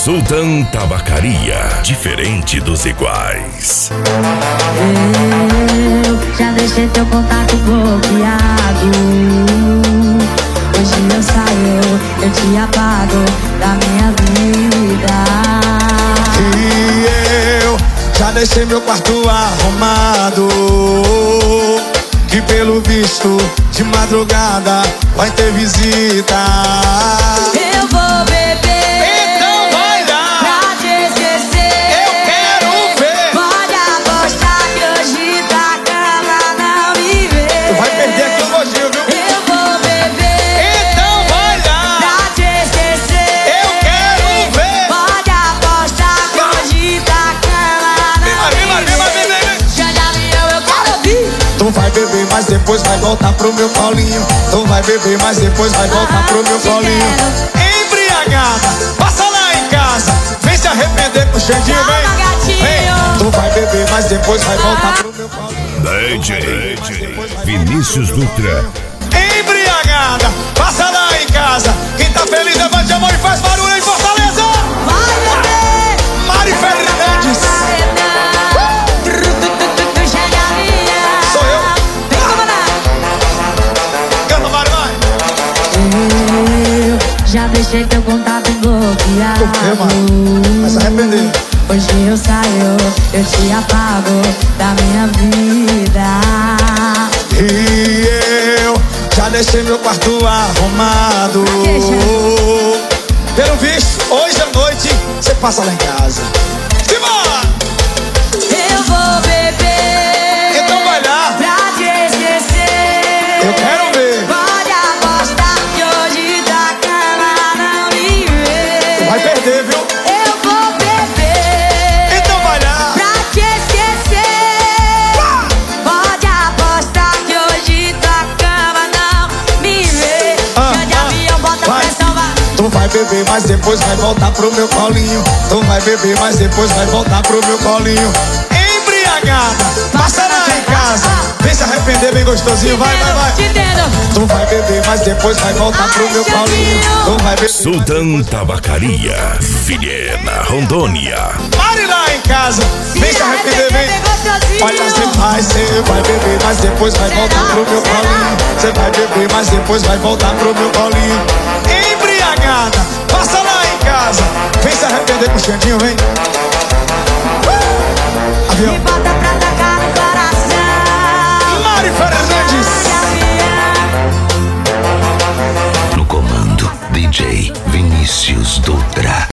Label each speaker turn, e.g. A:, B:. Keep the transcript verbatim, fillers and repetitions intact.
A: Sultan Tabacaria, diferente dos iguais.
B: Eu já deixei teu contato bloqueado. Hoje eu saio, eu te apago da minha vida.
C: E eu já deixei meu quarto arrumado, que pelo visto de madrugada vai ter visita.
B: Eu vou beber,
C: Então vai lá,
B: pra te esquecer.
C: eu quero ver.
B: Pode apostar que hoje da cama não me vê.
C: Tu vai perder aqui o gojinho, viu?
B: Eu vou beber,
C: Então vai lá,
B: pra te esquecer.
C: eu quero ver.
B: Pode apostar que hoje da cama não
C: Vem,
B: me
C: vem, vem, vem,
B: vê.
C: vem, vem.
B: Já de avião eu quero ouvir.
C: Tu vai beber, mas depois vai voltar pro meu colinho. Tu vai beber, mas depois vai voltar pro meu colinho. Embriagada, passa lá em casa, vem se arrepender com o Xandinho,
B: Calma,
C: vem.
B: gatinho.
C: Vem. Tu vai beber, mas depois vai voltar pro meu colinho.
A: D J Vinícius Dutra.
C: Embriagada, passa lá em casa. Quem tá feliz, levante a mão e faz barulho em Fortaleza.
B: Vai beber.
C: Mari Fernandes. Sou eu.
B: Vem comandar.
C: Canta, Mari, vai.
B: Eu já deixei teu contato bloqueado.
C: O quê, mano? Vai se arrepender.
B: Hoje eu saio, eu te apago da minha vida.
C: E eu já deixei meu quarto arrumado. Pelo visto, hoje à noite você passa lá em casa. Simbora!
B: Eu vou beber,
C: Então vai lá,
B: pra te esquecer.
C: eu quero ver.
B: Pode apostar que hoje da cama não me vê.
C: Tu vai perder, viu?
B: Eu vou beber,
C: Então vai lá.
B: pra te esquecer. Pode apostar que hoje da cama não me vê.
C: Ah,
B: Já de
C: ah,
B: avião, bota
C: vai.
B: pressão, vai.
C: Tu vai beber, mas depois vai voltar pro meu colinho. Tu vai beber, mas depois vai voltar pro meu colinho. Embriagada, passa lá em casa, vem se arrepender bem gostosinho, vai, vai, vai.
B: Te entendo.
C: Tu vai beber, mas depois vai voltar pro meu colinho. Tu vai beber.
A: Sultan Tabacaria, Vilhena, Rondônia.
C: Pare lá em casa, vem se arrepender, vem. Olha, você vai, você vai beber, mas depois vai voltar pro meu colinho. Você vai beber, mas depois vai voltar pro meu colinho. Embriagada, passa lá em casa, vem se arrepender com o Xandinho, vem. Uh! Avião.
B: Me bota pra atacar no coração.
C: Mari Fernandes.
D: No comando, D J Vinícius Dutra.